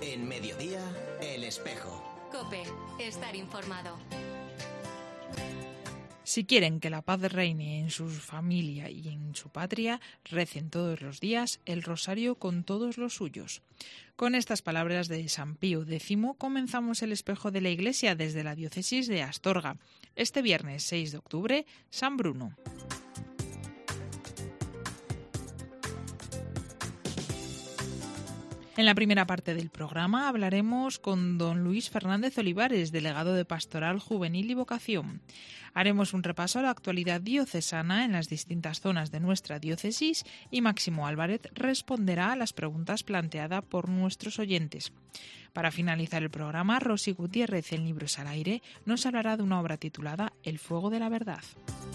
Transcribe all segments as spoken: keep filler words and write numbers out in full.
En Mediodía, El Espejo. COPE, estar informado. Si quieren que la paz reine en su familia y en su patria, recen todos los días el rosario con todos los suyos. Con estas palabras de San Pío X comenzamos el Espejo de la Iglesia desde la diócesis de Astorga. Este viernes seis de octubre, San Bruno. En la primera parte del programa hablaremos con don Luis Fernández Olivares, delegado de Pastoral Juvenil y Vocación. Haremos un repaso a la actualidad diocesana en las distintas zonas de nuestra diócesis y Máximo Álvarez responderá a las preguntas planteadas por nuestros oyentes. Para finalizar el programa, Rosy Gutiérrez, en Libros al Aire, nos hablará de una obra titulada El fuego de la verdad.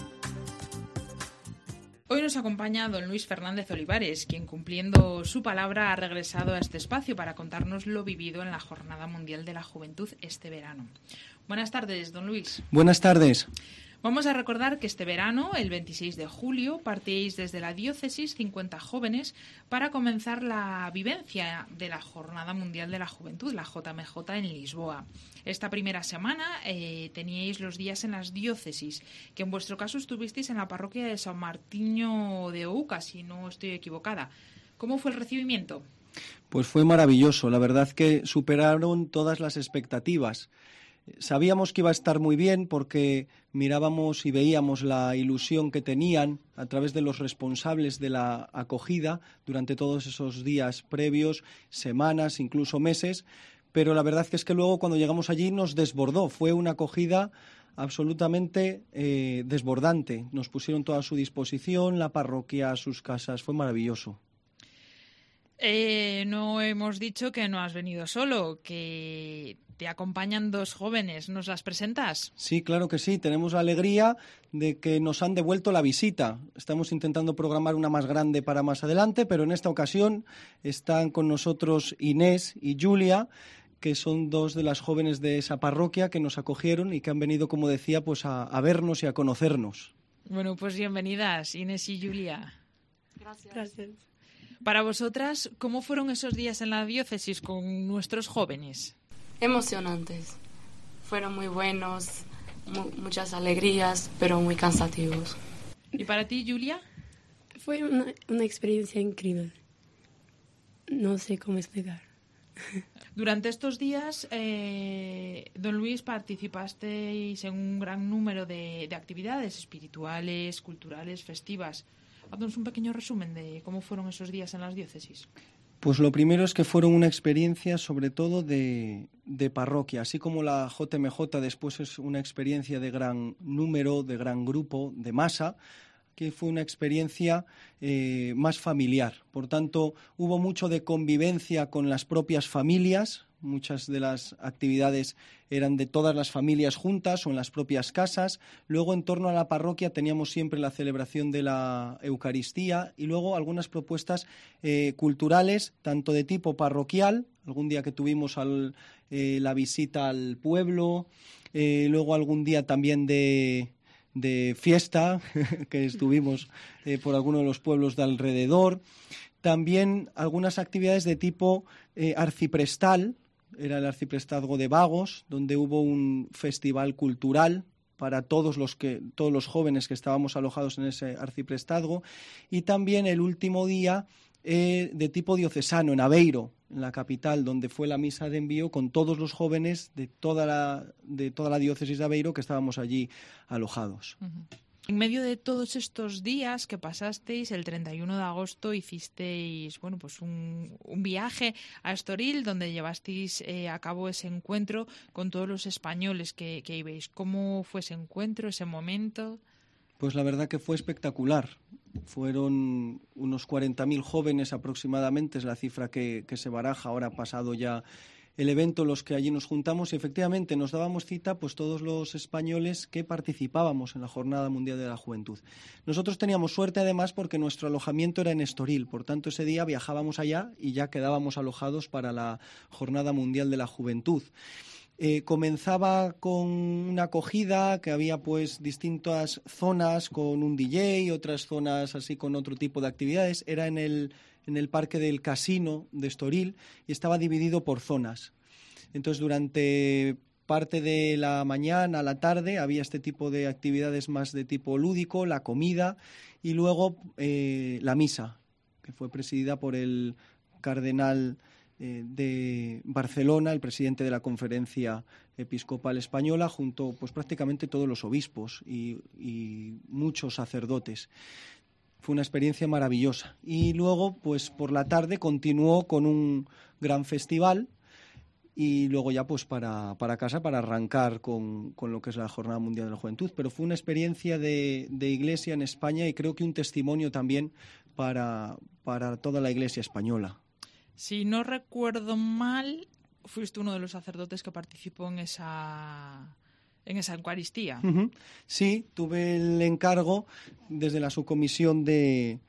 Hoy nos acompaña don Luis Fernández Olivares, quien cumpliendo su palabra ha regresado a este espacio para contarnos lo vivido en la Jornada Mundial de la Juventud este verano. Buenas tardes, don Luis. Buenas tardes. Vamos a recordar que este verano, el veintiséis de julio, partíais desde la diócesis cincuenta jóvenes para comenzar la vivencia de la Jornada Mundial de la Juventud, la J M J, en Lisboa. Esta primera semana eh, teníais los días en las diócesis, que en vuestro caso estuvisteis en la parroquia de San Martiño de Ouca, si no estoy equivocada. ¿Cómo fue el recibimiento? Pues fue maravilloso, la verdad que superaron todas las expectativas. Sabíamos que iba a estar muy bien porque mirábamos y veíamos la ilusión que tenían a través de los responsables de la acogida durante todos esos días previos, semanas, incluso meses, pero la verdad que es que luego cuando llegamos allí nos desbordó. Fue una acogida absolutamente eh, desbordante. Nos pusieron toda a su disposición, la parroquia, sus casas, fue maravilloso. Eh, no hemos dicho que no has venido solo, que te acompañan dos jóvenes. ¿Nos las presentas? Sí, claro que sí. Tenemos la alegría de que nos han devuelto la visita. Estamos intentando programar una más grande para más adelante, pero en esta ocasión están con nosotros Inés y Julia, que son dos de las jóvenes de esa parroquia que nos acogieron y que han venido, como decía, pues a, a vernos y a conocernos. Bueno, pues bienvenidas, Inés y Julia. Gracias. Gracias. Para vosotras, ¿cómo fueron esos días en la diócesis con nuestros jóvenes? Emocionantes. Fueron muy buenos, mu- muchas alegrías, pero muy cansativos. ¿Y para ti, Julia? Fue una, una experiencia increíble. No sé cómo explicar. Durante estos días, eh, don Luis, participasteis en un gran número de, de actividades espirituales, culturales, festivas. Haznos un pequeño resumen de cómo fueron esos días en las diócesis. Pues lo primero es que fueron una experiencia sobre todo de, de parroquia, así como la J M J después es una experiencia de gran número, de gran grupo, de masa, que fue una experiencia eh, más familiar. Por tanto, hubo mucho de convivencia con las propias familias. Muchas de las actividades eran de todas las familias juntas o en las propias casas. Luego, en torno a la parroquia, teníamos siempre la celebración de la Eucaristía y luego algunas propuestas eh, culturales, tanto de tipo parroquial, algún día que tuvimos al, eh, la visita al pueblo, eh, luego algún día también de... de fiesta, que estuvimos eh, por algunos de los pueblos de alrededor. También algunas actividades de tipo eh, arciprestal, era el arciprestazgo de Vagos, donde hubo un festival cultural para todos los, que, todos los jóvenes que estábamos alojados en ese arciprestazgo. Y también el último día eh, de tipo diocesano, en Aveiro, en la capital, donde fue la misa de envío con todos los jóvenes de toda la, de toda la diócesis de Aveiro que estábamos allí alojados. Uh-huh. En medio de todos estos días que pasasteis, el treinta y uno de agosto hicisteis bueno, pues un, un viaje a Estoril, donde llevasteis eh, a cabo ese encuentro con todos los españoles que, que ibais. ¿Cómo fue ese encuentro, ese momento? Pues la verdad que fue espectacular. Fueron unos cuarenta mil jóvenes aproximadamente, es la cifra que, que se baraja, ahora ha pasado ya el evento, los que allí nos juntamos, y efectivamente nos dábamos cita pues todos los españoles que participábamos en la Jornada Mundial de la Juventud. Nosotros teníamos suerte además porque nuestro alojamiento era en Estoril, por tanto ese día viajábamos allá y ya quedábamos alojados para la Jornada Mundial de la Juventud. Eh, comenzaba con una acogida que había pues distintas zonas con un D J, otras zonas así con otro tipo de actividades. Era en el, en el parque del Casino de Estoril y estaba dividido por zonas. Entonces, durante parte de la mañana a la tarde había este tipo de actividades más de tipo lúdico, la comida y luego eh, la misa, que fue presidida por el cardenal eh, de Barcelona, el presidente de la Conferencia Episcopal Española, junto pues prácticamente todos los obispos y, y muchos sacerdotes. Fue una experiencia maravillosa. Y luego, pues por la tarde continuó con un gran festival y luego ya pues para, para casa para arrancar con, con lo que es la Jornada Mundial de la Juventud. Pero fue una experiencia de, de Iglesia en España y creo que un testimonio también para, para toda la Iglesia española. Si no recuerdo mal, fuiste uno de los sacerdotes que participó en esa, en esa Eucaristía. Uh-huh. Sí, tuve el encargo desde la subcomisión de,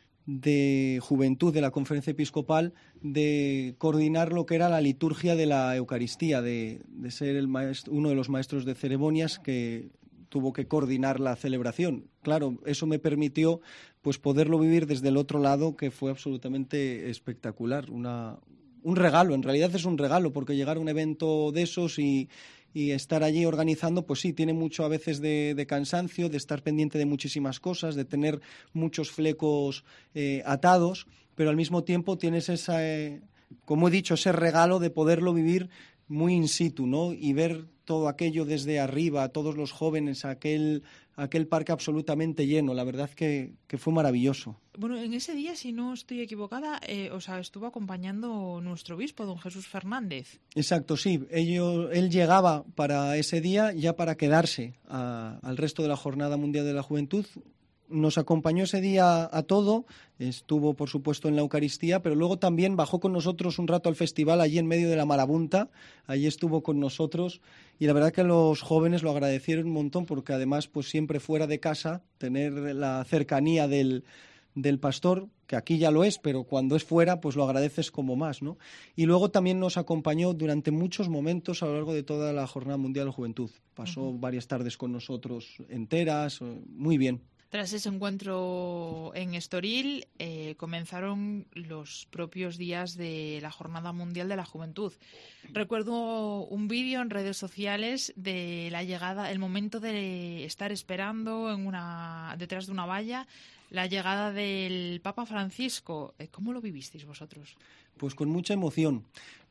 de Juventud de la Conferencia Episcopal de coordinar lo que era la liturgia de la Eucaristía, de, de ser el maestro, uno de los maestros de ceremonias que tuvo que coordinar la celebración. Claro, eso me permitió pues poderlo vivir desde el otro lado, que fue absolutamente espectacular. Una, un regalo, en realidad es un regalo, porque llegar a un evento de esos y, y estar allí organizando, pues sí, tiene mucho a veces de, de cansancio, de estar pendiente de muchísimas cosas, de tener muchos flecos eh, atados, pero al mismo tiempo tienes esa, eh, como he dicho, ese regalo de poderlo vivir muy in situ, ¿no? Y ver todo aquello desde arriba, todos los jóvenes, aquel, aquel parque absolutamente lleno. La verdad que, que fue maravilloso. Bueno, en ese día, si no estoy equivocada, eh, o sea, estuvo acompañando nuestro obispo, don Jesús Fernández. Exacto, sí. Ello, él llegaba para ese día ya para quedarse a, al resto de la Jornada Mundial de la Juventud. Nos acompañó ese día a todo, estuvo por supuesto en la Eucaristía, pero luego también bajó con nosotros un rato al festival allí en medio de la marabunta, allí estuvo con nosotros y la verdad que los jóvenes lo agradecieron un montón porque además pues siempre fuera de casa, tener la cercanía del, del pastor, que aquí ya lo es, pero cuando es fuera pues lo agradeces como más, ¿no? Y luego también nos acompañó durante muchos momentos a lo largo de toda la Jornada Mundial de la Juventud, pasó uh-huh. varias tardes con nosotros enteras, muy bien. Tras ese encuentro en Estoril, eh, comenzaron los propios días de la Jornada Mundial de la Juventud. Recuerdo un vídeo en redes sociales de la llegada, el momento de estar esperando en una, detrás de una valla, la llegada del Papa Francisco. ¿Cómo lo vivisteis vosotros? Pues con mucha emoción,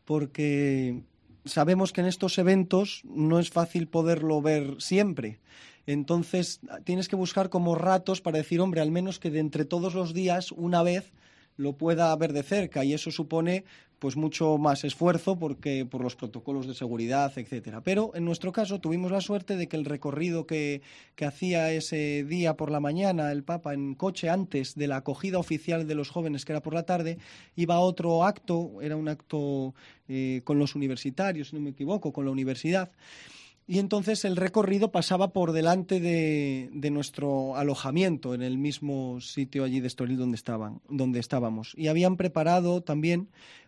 porque sabemos que en estos eventos no es fácil poderlo ver siempre. Entonces tienes que buscar como ratos para decir, hombre, al menos que de entre todos los días, una vez, lo pueda ver de cerca. Y eso supone pues mucho más esfuerzo porque por los protocolos de seguridad, etcétera. Pero en nuestro caso tuvimos la suerte de que el recorrido que, que hacía ese día por la mañana el Papa en coche antes de la acogida oficial de los jóvenes, que era por la tarde, iba a otro acto, era un acto eh, con los universitarios, si no me equivoco, con la universidad. Y entonces el recorrido pasaba por delante de, de nuestro alojamiento, en el mismo sitio allí de Estoril donde estaban, donde estábamos. Y habían preparado también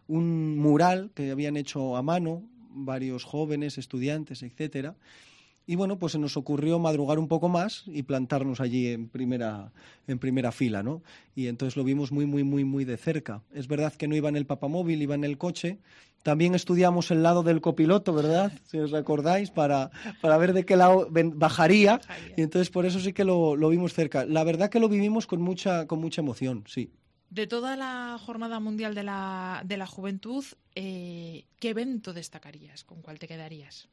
un mural que habían hecho a mano, varios jóvenes, estudiantes, etcétera. Y bueno, pues se nos ocurrió madrugar un poco más y plantarnos allí en primera, en primera fila, ¿no? Y entonces lo vimos muy, muy, muy, muy de cerca. Es verdad que no iba en el papamóvil, iba en el coche. También estudiamos el lado del copiloto, ¿verdad? Si os recordáis, para, para ver de qué lado bajaría. Y entonces por eso sí que lo, lo vimos cerca. La verdad que lo vivimos con mucha, con mucha emoción, sí. De toda la Jornada Mundial de la, de la Juventud, eh, ¿qué evento destacarías? ¿Con cuál te quedarías?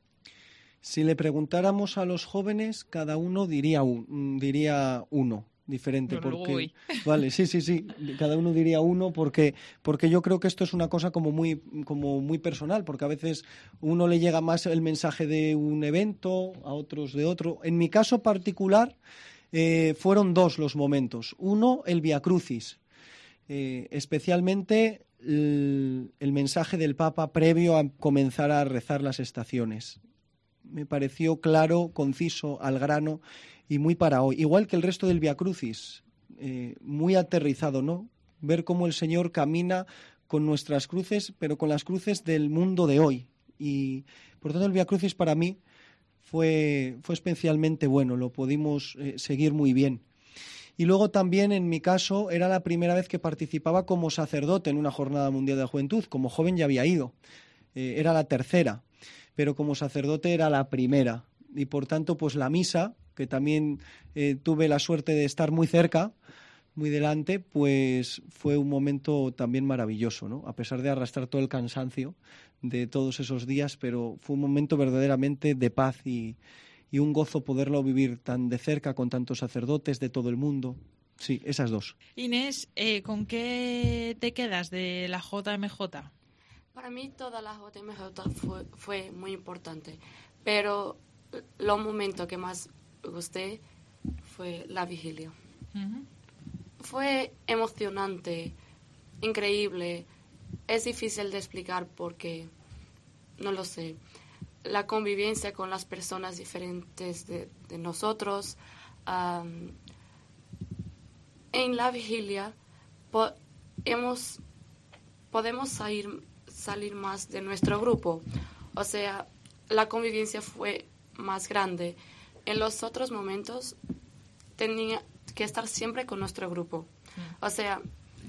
Si le preguntáramos a los jóvenes, cada uno diría, un, diría uno diferente. Bueno, porque vale, sí, sí, sí, cada uno diría uno porque, porque yo creo que esto es una cosa como muy, como muy personal, porque a veces uno le llega más el mensaje de un evento, a otros de otro. En mi caso particular eh, fueron dos los momentos. Uno, el Via Crucis, eh, especialmente el, el mensaje del Papa previo a comenzar a rezar las estaciones. Me pareció claro, conciso, al grano y muy para hoy. Igual que el resto del Via Crucis, eh, muy aterrizado, ¿no? Ver cómo el Señor camina con nuestras cruces, pero con las cruces del mundo de hoy. Y por tanto el Vía Crucis para mí fue, fue especialmente bueno, lo pudimos eh, seguir muy bien. Y luego también, en mi caso, era la primera vez que participaba como sacerdote en una Jornada Mundial de la Juventud. Como joven ya había ido, eh, era la tercera, pero como sacerdote era la primera. Y por tanto, pues la misa, que también eh, tuve la suerte de estar muy cerca, muy delante, pues fue un momento también maravilloso, ¿no? A pesar de arrastrar todo el cansancio de todos esos días, pero fue un momento verdaderamente de paz y... y un gozo poderlo vivir tan de cerca con tantos sacerdotes de todo el mundo. Sí, esas dos. Inés, eh, ¿con qué te quedas de la J M J? Para mí toda la J M J fue, fue muy importante, pero lo momento que más gusté fue la vigilia. Uh-huh. Fue emocionante, increíble. Es difícil de explicar porque, no lo sé, la convivencia con las personas diferentes de, de nosotros. Um, en la vigilia po- hemos, podemos salir, salir más de nuestro grupo. O sea, la convivencia fue más grande. En los otros momentos tenía que estar siempre con nuestro grupo. O sea,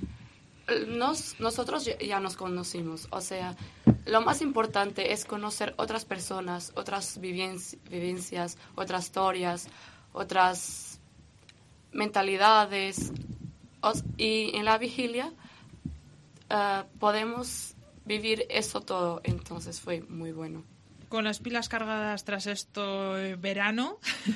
nos, nosotros ya nos conocimos. O sea, lo más importante es conocer otras personas, otras vivenci- vivencias, otras historias, otras mentalidades. Os, y en la vigilia uh, podemos vivir eso todo. Entonces fue muy bueno. Con las pilas cargadas tras esto eh, verano,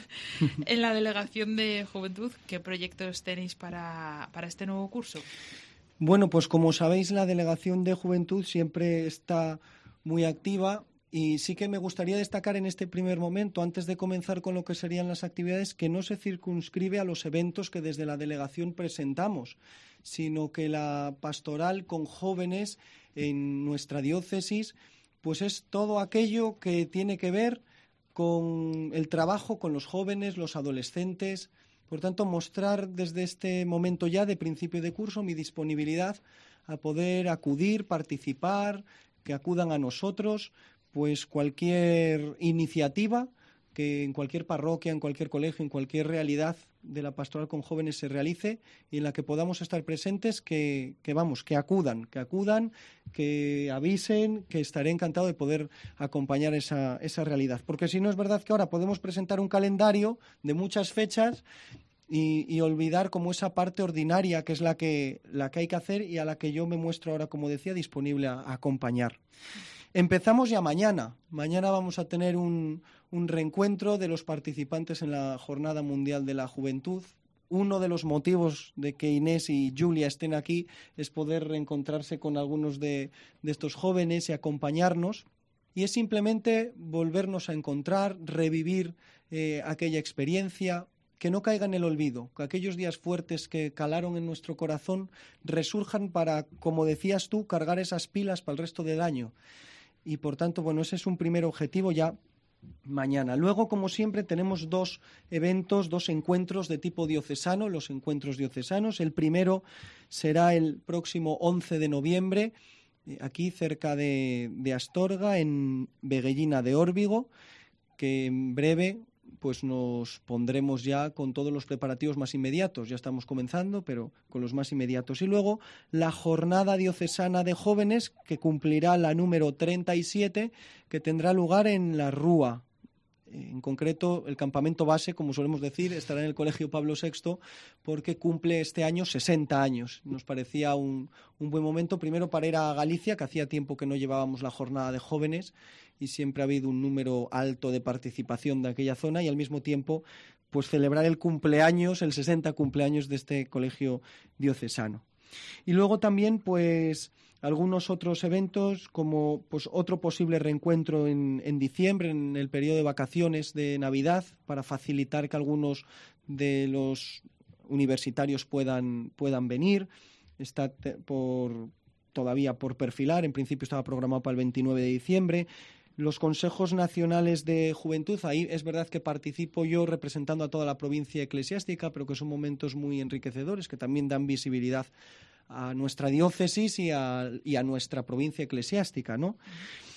en la Delegación de Juventud, ¿qué proyectos tenéis para, para este nuevo curso? Bueno, pues como sabéis, la Delegación de Juventud siempre está muy activa y sí que me gustaría destacar en este primer momento, antes de comenzar con lo que serían las actividades, que no se circunscribe a los eventos que desde la Delegación presentamos, sino que la pastoral con jóvenes en nuestra diócesis pues es todo aquello que tiene que ver con el trabajo con los jóvenes, los adolescentes. Por tanto, mostrar desde este momento ya de principio de curso mi disponibilidad a poder acudir, participar, que acudan a nosotros, pues cualquier iniciativa que en cualquier parroquia, en cualquier colegio, en cualquier realidad de la pastoral con jóvenes se realice y en la que podamos estar presentes, que, que vamos, que acudan, que acudan, que avisen, que estaré encantado de poder acompañar esa, esa realidad. Porque si no, es verdad que ahora podemos presentar un calendario de muchas fechas y, y olvidar como esa parte ordinaria que es la que, la que hay que hacer y a la que yo me muestro ahora, como decía, disponible a, a acompañar. Empezamos ya mañana. Mañana vamos a tener un, un reencuentro de los participantes en la Jornada Mundial de la Juventud. Uno de los motivos de que Inés y Julia estén aquí es poder reencontrarse con algunos de, de estos jóvenes y acompañarnos. Y es simplemente volvernos a encontrar, revivir eh, aquella experiencia, que no caiga en el olvido, que aquellos días fuertes que calaron en nuestro corazón resurjan para, como decías tú, cargar esas pilas para el resto del año. Y por tanto, bueno, ese es un primer objetivo ya mañana. Luego, como siempre, tenemos dos eventos, dos encuentros de tipo diocesano, los encuentros diocesanos. El primero será el próximo once de noviembre, aquí cerca de, de Astorga, en Veguellina de Órbigo, que en breve pues nos pondremos ya con todos los preparativos más inmediatos. Ya estamos comenzando, pero con los más inmediatos. Y luego la Jornada Diocesana de Jóvenes, que cumplirá la número treinta y siete, que tendrá lugar en La Rúa. En concreto, el campamento base, como solemos decir, estará en el Colegio Pablo sexto, porque cumple este año sesenta años. Nos parecía un, un buen momento, primero para ir a Galicia, que hacía tiempo que no llevábamos la jornada de jóvenes, y siempre ha habido un número alto de participación de aquella zona, y al mismo tiempo pues celebrar el cumpleaños, el sesenta cumpleaños de este colegio diocesano. Y luego también pues algunos otros eventos, como pues otro posible reencuentro en, en diciembre, en el periodo de vacaciones de Navidad, para facilitar que algunos de los universitarios puedan, puedan venir. Está te, por, todavía por perfilar, en principio estaba programado para el veintinueve de diciembre. Los consejos nacionales de juventud, ahí es verdad que participo yo representando a toda la provincia eclesiástica, pero que son momentos muy enriquecedores, que también dan visibilidad a nuestra diócesis y a, y a nuestra provincia eclesiástica, ¿no?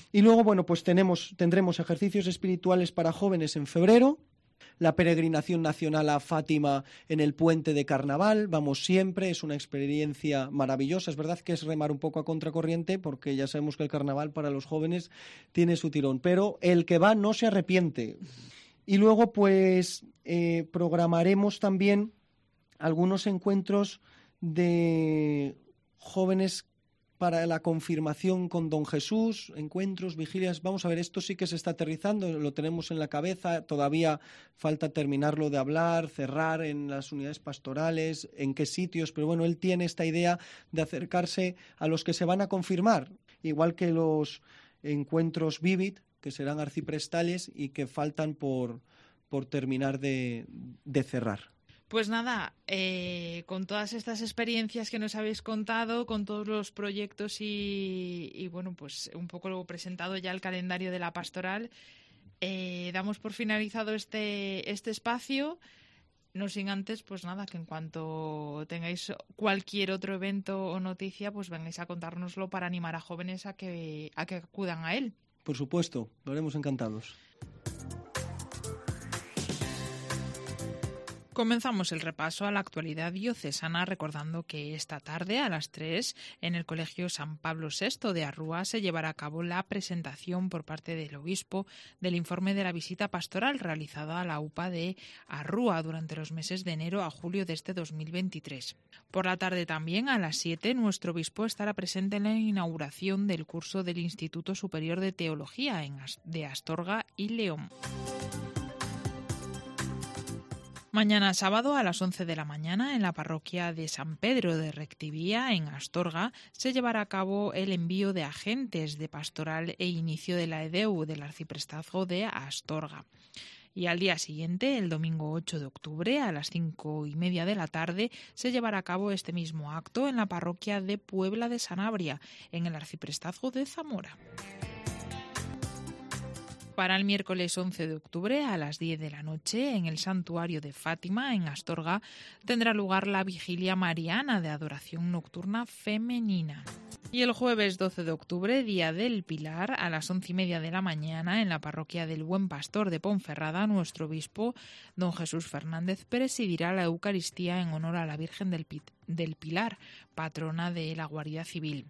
Y luego, bueno, pues tenemos, tendremos ejercicios espirituales para jóvenes en febrero, la peregrinación nacional a Fátima en el puente de Carnaval, vamos siempre, es una experiencia maravillosa. Es verdad que es remar un poco a contracorriente porque ya sabemos que el Carnaval para los jóvenes tiene su tirón, pero el que va no se arrepiente. Y luego pues eh, programaremos también algunos encuentros de jóvenes para la confirmación con Don Jesús, encuentros, vigilias. Vamos a ver, esto sí que se está aterrizando, lo tenemos en la cabeza, todavía falta terminarlo de hablar, cerrar en las unidades pastorales, en qué sitios, pero bueno, él tiene esta idea de acercarse a los que se van a confirmar, igual que los encuentros Vivid, que serán arciprestales y que faltan por, por terminar de, de cerrar. Pues nada, eh, con todas estas experiencias que nos habéis contado, con todos los proyectos y, y bueno, pues un poco lo presentado ya el calendario de la pastoral, eh, damos por finalizado este, este espacio. No sin antes, pues nada, que en cuanto tengáis cualquier otro evento o noticia, pues vengáis a contárnoslo para animar a jóvenes a que, a que acudan a él. Por supuesto, lo haremos encantados. Comenzamos el repaso a la actualidad diocesana recordando que esta tarde a las tres en el Colegio San Pablo sexto de Arrúa se llevará a cabo la presentación por parte del obispo del informe de la visita pastoral realizada a la U P A de Arrúa durante los meses de enero a julio de este dos mil veintitrés. Por la tarde también a las siete nuestro obispo estará presente en la inauguración del curso del Instituto Superior de Teología en As- de Astorga y León. Mañana sábado a las once de la mañana en la parroquia de San Pedro de Rectivía, en Astorga, se llevará a cabo el envío de agentes de pastoral e inicio de la E D E U del arciprestazgo de Astorga. Y al día siguiente, el domingo ocho de octubre, a las cinco y media de la tarde, se llevará a cabo este mismo acto en la parroquia de Puebla de Sanabria, en el arciprestazgo de Zamora. Para el miércoles once de octubre a las diez de la noche, en el santuario de Fátima, en Astorga, tendrá lugar la vigilia mariana de adoración nocturna femenina. Y el jueves doce de octubre, día del Pilar, a las once y media de la mañana, en la parroquia del Buen Pastor de Ponferrada, nuestro obispo, don Jesús Fernández, presidirá la Eucaristía en honor a la Virgen del, Pi- del Pilar, patrona de la Guardia Civil.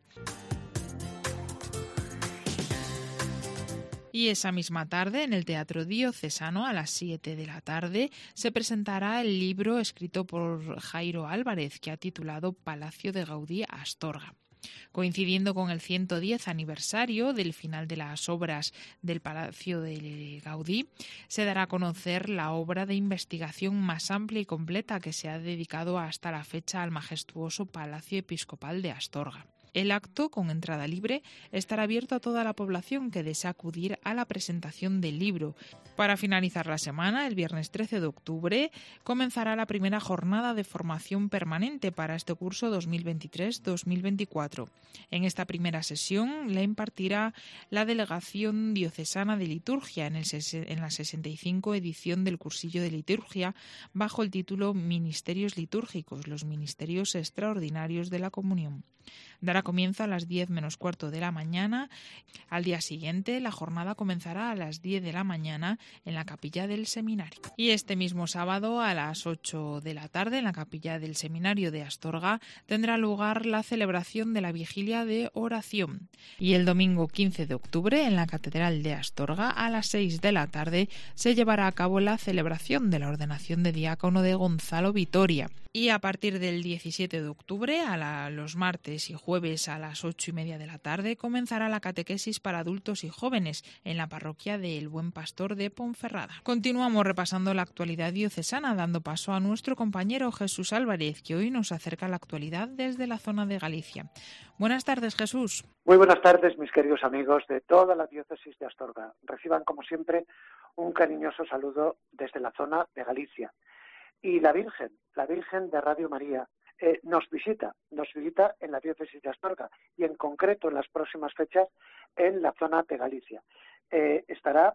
Y esa misma tarde, en el Teatro Diocesano, a las siete de la tarde, se presentará el libro escrito por Jairo Álvarez, que ha titulado Palacio de Gaudí Astorga. Coincidiendo con el ciento diez aniversario del final de las obras del Palacio de Gaudí, se dará a conocer la obra de investigación más amplia y completa que se ha dedicado hasta la fecha al majestuoso Palacio Episcopal de Astorga. El acto, con entrada libre, estará abierto a toda la población que desea acudir a la presentación del libro. Para finalizar la semana, el viernes trece de octubre, comenzará la primera jornada de formación permanente para este curso dos mil veintitrés dos mil veinticuatro. En esta primera sesión la impartirá la Delegación Diocesana de Liturgia en, el ses- en la sesenta y cinco edición del cursillo de liturgia bajo el título Ministerios litúrgicos, los ministerios extraordinarios de la comunión. Dará comienzo a las diez menos cuarto de la mañana. Al día siguiente, la jornada comenzará a las diez de la mañana en la capilla del seminario. Y este mismo sábado, a las ocho de la tarde, en la capilla del seminario de Astorga, tendrá lugar la celebración de la vigilia de oración. Y el domingo quince de octubre, en la catedral de Astorga, a las seis de la tarde, se llevará a cabo la celebración de la ordenación de diácono de Gonzalo Vitoria. Y a partir del diecisiete de octubre, a la, los martes y jueves a las ocho y media de la tarde, comenzará la catequesis para adultos y jóvenes en la parroquia del Buen Pastor de Ponferrada. Continuamos repasando la actualidad diocesana, dando paso a nuestro compañero Jesús Álvarez, que hoy nos acerca la actualidad desde la zona de Galicia. Buenas tardes, Jesús. Muy buenas tardes, mis queridos amigos de toda la diócesis de Astorga. Reciban, como siempre, un cariñoso saludo desde la zona de Galicia. Y la Virgen, la Virgen de Radio María, eh, nos visita, nos visita en la diócesis de Astorga y en concreto en las próximas fechas en la zona de Galicia. Eh, estará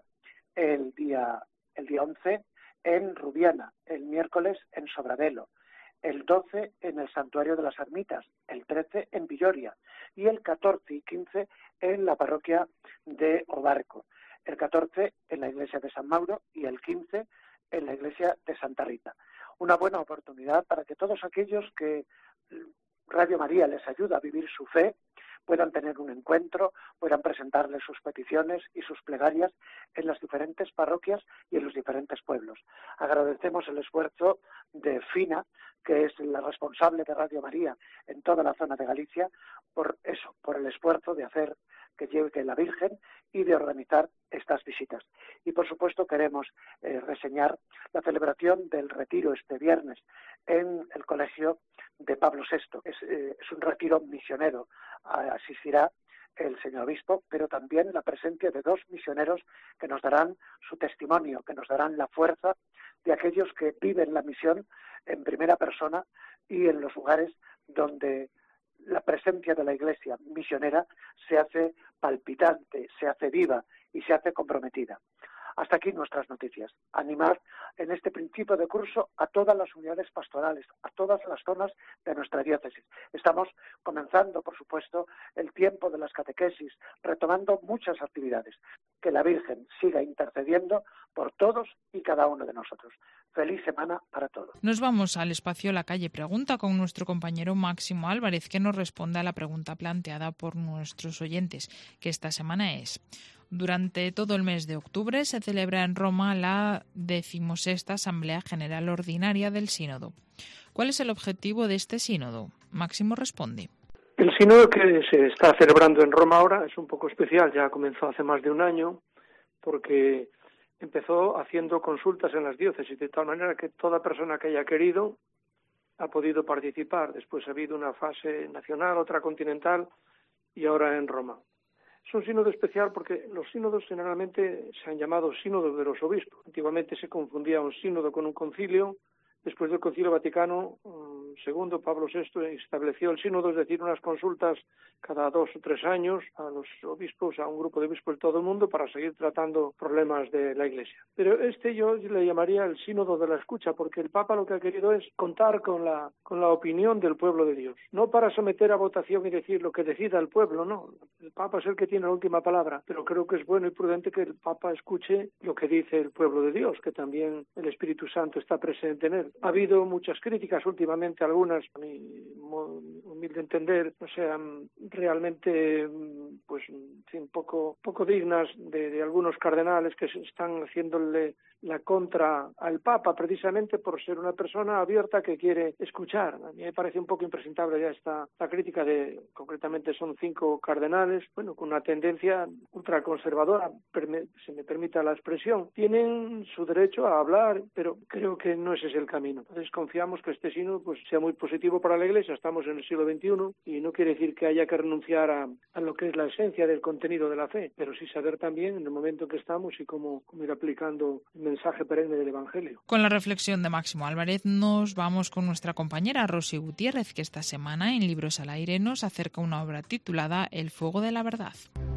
el día, el día once en Rubiana, el miércoles en Sobradelo, el doce en el Santuario de las Ermitas, el trece en Villoria y el catorce y quince en la parroquia de Obarco. El catorce en la iglesia de San Mauro y el quince en la iglesia de Santa Rita. Una buena oportunidad para que todos aquellos que Radio María les ayuda a vivir su fe puedan tener un encuentro, puedan presentarle sus peticiones y sus plegarias en las diferentes parroquias y en los diferentes pueblos. Agradecemos el esfuerzo de Fina, que es la responsable de Radio María en toda la zona de Galicia, por eso, por el esfuerzo de hacer que llegue la Virgen y de organizar estas visitas. Y por supuesto queremos eh, reseñar la celebración del retiro este viernes en el colegio de Pablo sexto. Es, eh, es un retiro misionero, asistirá el señor obispo, pero también la presencia de dos misioneros que nos darán su testimonio, que nos darán la fuerza de aquellos que viven la misión en primera persona y en los lugares donde la presencia de la Iglesia misionera se hace palpitante, se hace viva y se hace comprometida. Hasta aquí nuestras noticias. Animar en este principio de curso a todas las unidades pastorales, a todas las zonas de nuestra diócesis. Estamos comenzando, por supuesto, el tiempo de las catequesis, retomando muchas actividades. Que la Virgen siga intercediendo por todos y cada uno de nosotros. Feliz semana para todos. Nos vamos al espacio La Calle Pregunta con nuestro compañero Máximo Álvarez, que nos responde a la pregunta planteada por nuestros oyentes, que esta semana es: durante todo el mes de octubre se celebra en Roma la decimosexta Asamblea General Ordinaria del Sínodo. ¿Cuál es el objetivo de este sínodo? Máximo responde. El sínodo que se está celebrando en Roma ahora es un poco especial, ya comenzó hace más de un año, porque empezó haciendo consultas en las diócesis, de tal manera que toda persona que haya querido ha podido participar. Después ha habido una fase nacional, otra continental y ahora en Roma. Es un sínodo especial porque los sínodos generalmente se han llamado sínodos de los obispos. Antiguamente se confundía un sínodo con un concilio. Después del Concilio Vaticano segundo, Pablo sexto estableció el sínodo, es decir, unas consultas cada dos o tres años a los obispos, a un grupo de obispos de todo el mundo para seguir tratando problemas de la Iglesia. Pero este yo le llamaría el sínodo de la escucha, porque el Papa lo que ha querido es contar con la con la opinión del pueblo de Dios, no para someter a votación y decir lo que decida el pueblo, no. El Papa es el que tiene la última palabra, pero creo que es bueno y prudente que el Papa escuche lo que dice el pueblo de Dios, que también el Espíritu Santo está presente en él. Ha habido muchas críticas últimamente, algunas, a mi humilde entender, no sean realmente pues un poco poco dignas de, de algunos cardenales que están haciéndole la contra al Papa precisamente por ser una persona abierta que quiere escuchar. A mí me parece un poco impresentable ya esta la crítica de, concretamente son cinco cardenales, bueno, con una tendencia ultraconservadora, se me permita la expresión. Tienen su derecho a hablar, pero creo que no ese es el camino. Entonces confiamos que este sínodo pues sea muy positivo para la Iglesia. Estamos en el siglo veintiuno y no quiere decir que haya que renunciar a, a lo que es la esencia del contenido de la fe, pero sí saber también en el momento en que estamos y cómo, cómo ir aplicando el mensaje perenne del Evangelio. Con la reflexión de Máximo Álvarez nos vamos con nuestra compañera Rosy Gutiérrez, que esta semana en Libros al Aire nos acerca una obra titulada El fuego de la verdad.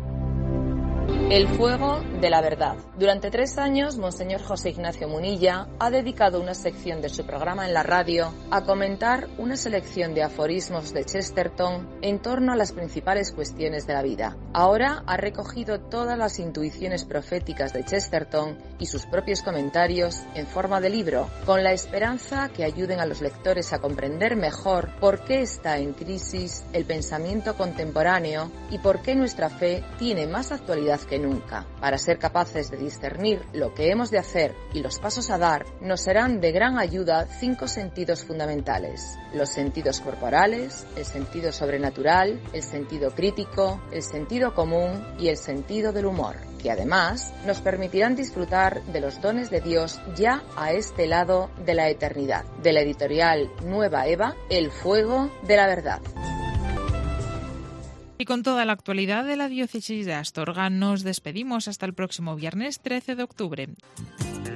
El fuego de la verdad. Durante tres años, Monseñor José Ignacio Munilla ha dedicado una sección de su programa en la radio a comentar una selección de aforismos de Chesterton en torno a las principales cuestiones de la vida. Ahora ha recogido todas las intuiciones proféticas de Chesterton y sus propios comentarios en forma de libro, con la esperanza que ayuden a los lectores a comprender mejor por qué está en crisis el pensamiento contemporáneo y por qué nuestra fe tiene más actualidad que nunca. Para ser capaces de discernir lo que hemos de hacer y los pasos a dar, nos serán de gran ayuda cinco sentidos fundamentales: los sentidos corporales, el sentido sobrenatural, el sentido crítico, el sentido común y el sentido del humor, que además nos permitirán disfrutar de los dones de Dios ya a este lado de la eternidad. De la editorial Nueva Eva, El fuego de la verdad. Y con toda la actualidad de la diócesis de Astorga nos despedimos hasta el próximo viernes trece de octubre.